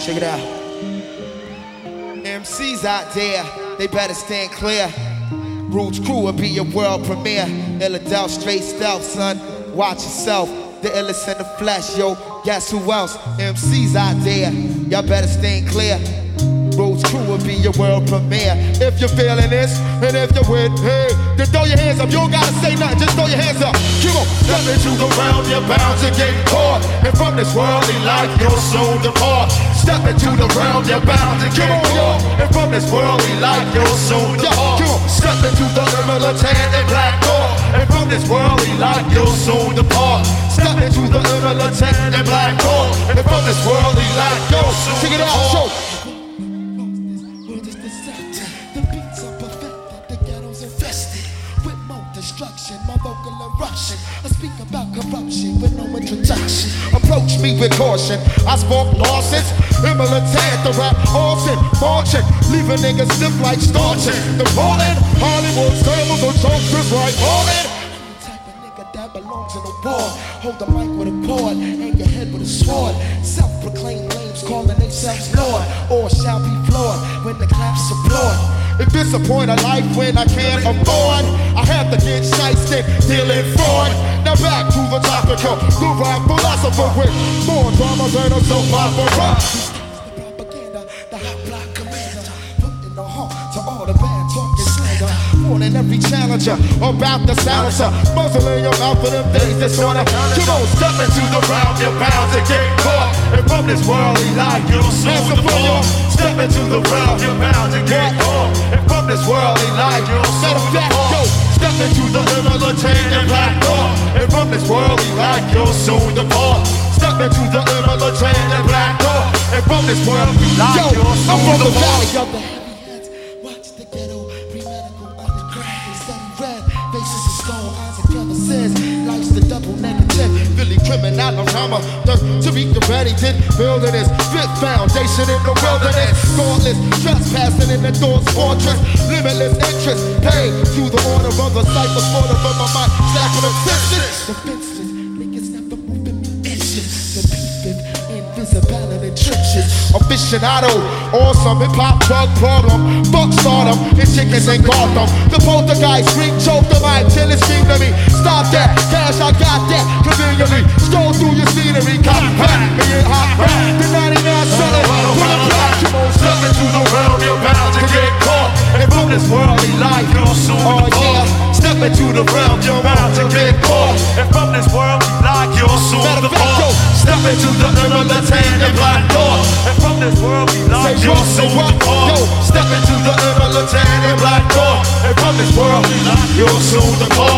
Check it out. MCs out there, they better stand clear. Roots Crew will be your world premiere. Illadelph, straight stealth, son. Watch yourself. The illest in the flesh, yo. Guess who else? MCs out there, y'all better stand clear. Roots Crew will be your world premiere. If you're feeling this, and if you're with me, then throw your hands up. You don't gotta say nothing, just throw your hands up. Come on. Step into the realm, you're bound to get caught. And from this worldly life, your soul depart. Step into the realm, you're bound to get caught. And from this worldly life, your soul depart. Step into the militant and black thought. And from this worldly life, your soul depart. Step into the militant and black thought. And from this worldly life, your soul Check it out, show. The beats are perfected, the ghetto's infested with more destruction, my vocal eruption. I speak about corruption with no introduction. Approach me with caution. I spoke nonsense. Militant, the rap Austin, marching, leaving niggas stiff like starching. The ballin', Hollywood tables or jokers right ballin'. Type of nigga that belongs in a war. Hold the mic with a cord, hang your head with a sword. Self-proclaimed lames calling themselves Lord, or shall be floored when the claps applaud. It disappoint a life when I can't afford. I have to get shysted, dealing fraud. Now back to the topical, the rap philosopher with more drama than a soap opera. The propaganda, the hot block commander, putting the heart to all the bad talking slander. Warning every challenger about the silencer. Muzzle in your mouth for them days that's on it. Come on, step into the realm, you're bound to get caught. And from this worldly life, your soul depart. Step into the realm, you're bound to get caught. And from this worldly life, your soul depart. Step into the militant and black thought. And from this worldly life, your soul depart. Step into the militant and black thought. And from this worldly life, your soul I'm from the valley of the heavy heads. Watch the ghetto, pre-medical underground. They steady red, faces of stone, eyes of brother says. Life's the double negative. Philly criminal aroma, to be credited. Building this fit foundation in the wilderness. Thoughtless, trespassing in the thoughts fortress. Limitless interest, paid to the order of the cypher. Sort of my mind, stacking of senses. Defenseless, niggas never moving inches. The beefing, invisible in trenches. Aficionado, awesome hip-hop drug problem. Fuck stardom, and chickens ain't Gotham. The poltergeist scream, choke the mic till it scream to me. Stop that, cash, I got that, conveniently. Stroll through your scenery, cop back, and get hot back. The 99 selling, put a black, come on, step into the realm, you're bound to get caught. And from this worldly life, your soul depart. Step into the realm, you're bound to get caught. And from this worldly life, your soul depart. Step into the militant and black thought. And from this worldly life, your soul depart. Step into the militant and black thought. And from this worldly life, your soul depart.